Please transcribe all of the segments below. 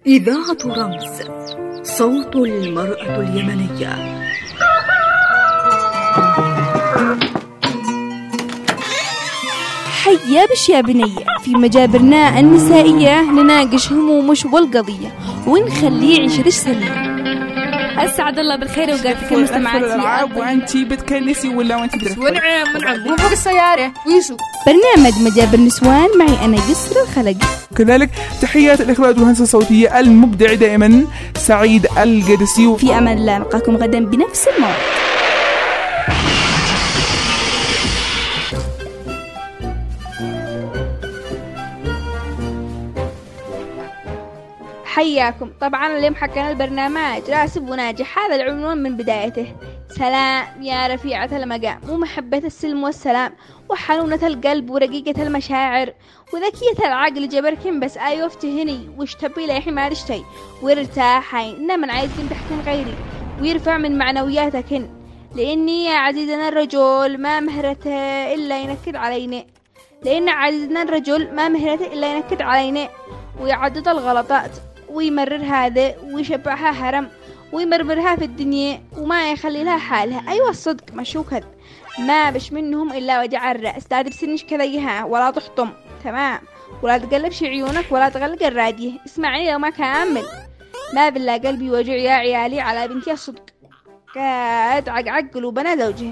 إذاعة رمز، صوت المرأة اليمنية. حيا بش يا بنية، في مجابرنا النسائية نناقش همومش والقضية ونخليه يعيش رش سليم. أسعد الله بالخير وقاتك المستمعات. وأنتي بتكنسي ولا وأنتي بترفضي؟ ونعم وفوق السيارة ويسوق. برنامج مجابر نسوان معي أنا يسر الخلق. كذلك تحيات الإخراج والهندسة الصوتية المبدع دائما سعيد القدسي. في أمان الله، نلقاكم غدا بنفس الموعد. حياكم. طبعا اليوم حكينا البرنامج راسب وناجح، هذا العنوان من بدايته. سلام يا رفيعة المقام ومحبة السلم والسلام وحنونة القلب ورقيقة المشاعر وذكية العقل جبركن بس أيوة افتهني وش تبي لي حمار اشتي وارتاحي إنما عايزكن تحكين غيري ويرفع من معنوياتكن، لأني يا عزيزنا الرجل ما مهرته إلا ينكد علينا، لأن عزيزنا الرجل ما مهرته إلا ينكد علينا ويعدد الغلطات ويمرر هذا ويشبعها هرم ويمرمرها في الدنيا وما يخلي لها حالها. أيوة الصدق مشو كذب، ما بش منهم إلا وجع الرأس، لا ترسنش كذيها ولا تحطم تمام ولا تقلبش عيونك ولا تغلق الرادية. اسمعني لو ما كامل، ما بالله قلبي وجع يا عيالي على بنتي الصدق. قاد عقعق قلوبنا زوجها،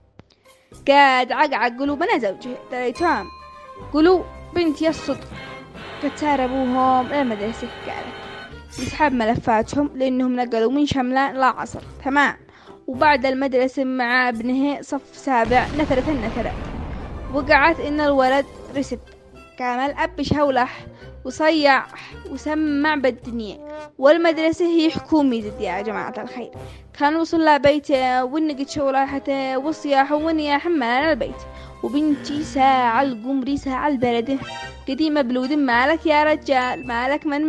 قاد عقعق قلوبنا زوجها تريتهم قلوا بنتي الصدق. فتسار أبوهم المدرسة قالت يسحب ملفاتهم لأنهم نقلوا من شملان لا عصر تمام، وبعد المدرسة مع ابنه صف سابع نثرة وقعت إن الولد رسب كان الأب شولح وصيح وسمع بالدنيا، والمدرسة هي حكومي زد يا جماعة الخير. كان وصل له بيته والنقد شولحته والصياح ونياح مال البيت، وبنتي ساعة القمري ساعة البردة قديمة بلود. مالك يا رجال مالك من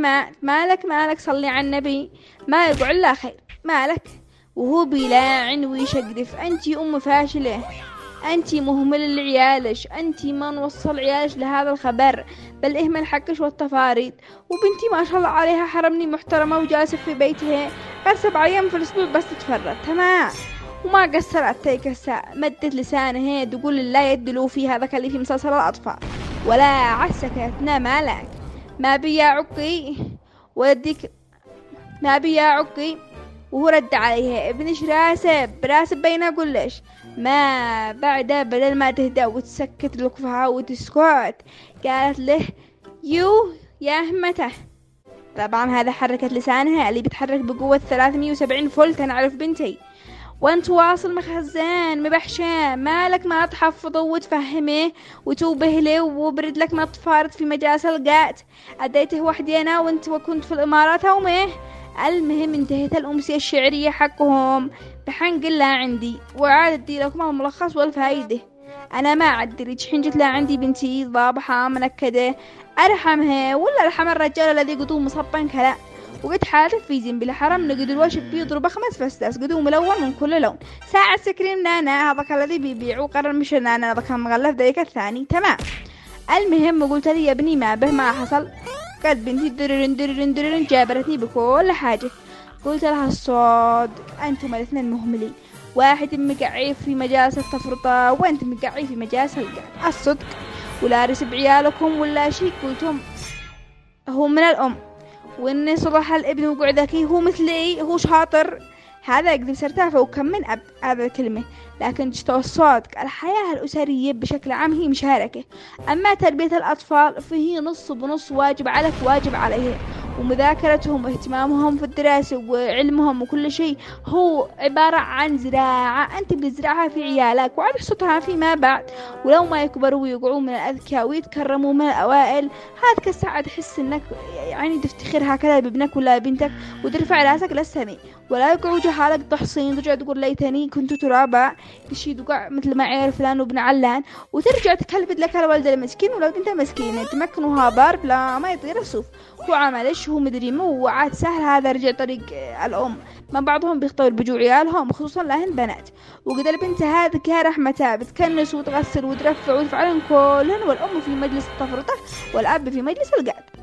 مالك صلي على النبي ما يقعد لا خير مالك، وهو بيلاعن ويشقدف. أنتي أم فاشلة، أنتي مهمل لعيالش، أنتي ما نوصل عيالش لهذا الخبر بل إهمل حقش والتفاريط. وبنتي ما شاء الله عليها حرمني محترمة وجالسة في بيتها غير 7 أيام في الأسبوع بس تتفرد تمام، وما قصرت تيكسا مدت لسانها تقول لا يدلو في هذا اللي في مسلسل الأطفال ولا عسكتنا مالك ما بيا عقي وديك ما بيا عقي. وهو رد عليها ابنش راسب بينا قلش ما بعد بدل ما تهدأ وتسكت لكفها وتسكت قالت له يو يا همته. طبعا هذا حركت لسانها اللي بتحرك بقوة 370 فولت. نعرف بنتي وانت واصل مخزان مبحشة مالك ما تحفظه وتفهمه وتوبه له وبرد لك ما تفارط في مجالس القات. أديته وحدينا وانت وكنت في الإمارات ومه. المهم انتهت الأمسية الشعرية حقهم بحنق الله عندي وعاد دي لكم الملخص والفايدة. أنا ما عدلتش حنجت لا عندي بنتي ضابحة منكدة أرحمها ولا أرحم الرجال الذي قدوم مصبا كلا وقد حالة في زين بالحرم نقد الوش بيضرب 5 فستاس قدوم ملون من كل لون ساعة سكريم نانا هذاك الذي بيبيعوا قرر مش نانا هذا كان مغلف ذلك الثاني تمام. المهم قلت لي يا ابني ما به ما حصل، قد بنتي دررن جابرتني بكل حاجة. قلت لها الصاد أنتم الاثنين مهملين، واحد مقعي في مجالس التفرطة وأنت مقعي في مجالس الصدق ولا رسب عيالكم ولا شيء. قلتم هو من الأم وإن صلح الابن وقعد ذكي هو مثلي هو شاطر هذا يقدر سرتافه وكم من أب هذا الكلمة. لكن الصادق الحياة الأسرية بشكل عام هي مشاركة، أما تربية الأطفال فهي نص بنص، واجب عليك واجب عليه، ومذاكرتهم واهتمامهم في الدراسة وعلمهم وكل شيء هو عبارة عن زراعة أنت بتزرعها في عيالك وعاد تحصدها فيما بعد. ولو ما يكبروا ويقعوا من الأذكياء ويتكرموا من الأوائل هذا الساعة تحس إنك يعني تفتخر هكذا بابنك ولا بنتك وترفع راسك للسماء، ولا يقعوا جهالك تحصين ترجع تقول ليتني كنت ترابا بشي تقع مثل ما عير فلان وابن علان وترجع تكلبت لك الولد المسكين ولو انت مسكينة تمكنوها بارب لا ما يطير الصوف. هو عملش هو مدري مو وعاد سهل هذا رجع طريق الأم. ما بعضهم بيختار بجوع عيالهم خصوصا لهن بنات، وقد البنت هذه يا رحمتها بتكنس وتغسل وترفع وتفعلن كلهن والأم في مجلس التفرطة والأب في مجلس القعد.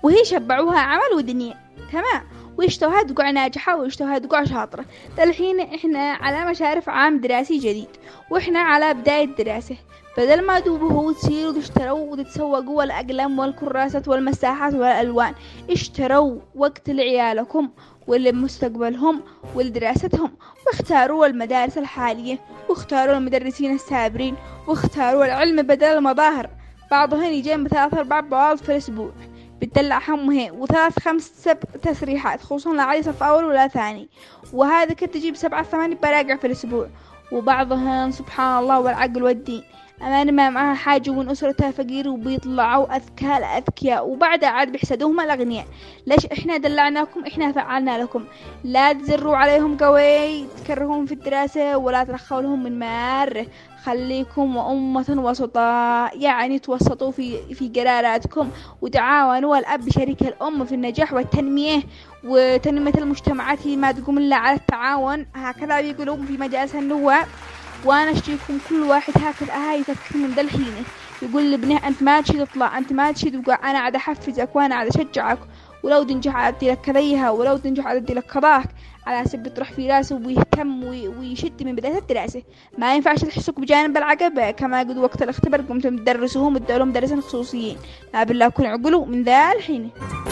وهي شبعوها عمل ودنيا. تمام. ويشتوها دقوع ناجحة ويشتوها دقوع شاطرة. الحين إحنا على مشارف عام دراسي جديد، وإحنا على بداية دراسة. بدل ما دوبوا وتصيروا تشتروا وتتسوقوا الأقلام والكراسات والمساحات والألوان، اشتروا وقت لعيالكم ولمستقبلهم ولدراستهم، واختاروا المدارس الحالية، واختاروا المدرسين السابرين، واختاروا العلم بدل المظاهر. بعضهم يجين ب3-4 بواض في الأسبوع بتدلع همه، و3-5-7 تسريحات، خصوصا لا عادي صف أول ولا ثاني، وهذا كنت تجيب 7-8 براجع في الأسبوع. وبعضهم سبحان الله والعقل والدين أمان ما معها حاجة ومن أسرتها فقير، وبيطلعوا أذكياء الأذكياء، وبعدها عاد بيحسدوهم الأغنياء. ليش إحنا دلعناكم؟ إحنا فعلنا لكم. لا تزروا عليهم قوي تكرههم في الدراسة، ولا ترخوا لهم من ماره. خليكم وأمة وسطاء، يعني توسطوا في قراراتكم، وتعاونوا الأب بشريك الأم في النجاح والتنمية وتنمية المجتمعات. ما تقوم إلا على التعاون، هكذا بيقولون في مجالس النواب. وانا اشتريكم كل واحد هكذا هاي يفكر من ذا الحين، يقول لابنه انت ما تشي تطلع، انت ما تشي تبقى، انا عاد احفزك وانا عاد اشجعك، ولو تنجح ادي لك كذيها، ولو تنجح ادي لك كذاك، على اساس بتروح في راسه ويهتم ويشد من بداية الدراسة. ما ينفعش تحسك بجانب العقبة كما قد وقت الاختبار قمتم تدرسوهم وتدولهم مدرسين خصوصيين. لا بالله كن عقلوا من ذا الحين.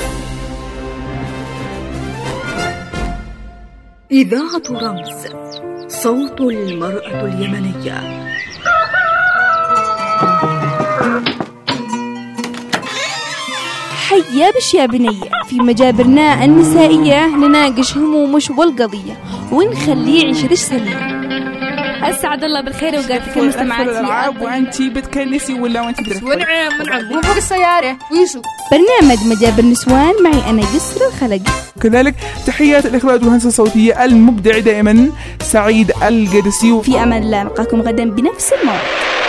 إذاعة رمز، صوت المرأة اليمنية. حيا بش يا بنية، في مجابرنا النسائية نناقش همومش والقضية ونخليه يعيش رش سليم. أسعد الله بالخير وقاتك المستمعات. وأنتي بتكنسي ولا وأنتي بترفضي؟ ونعم وفوق السيارة ويسو. برنامج مجابر نسوان معي أنا يسر الخلق. كذلك تحيات الإخراج والهندسة الصوتية المبدع دائما سعيد القدسي. في أمان الله، نلقاكم غدا بنفس الموعد.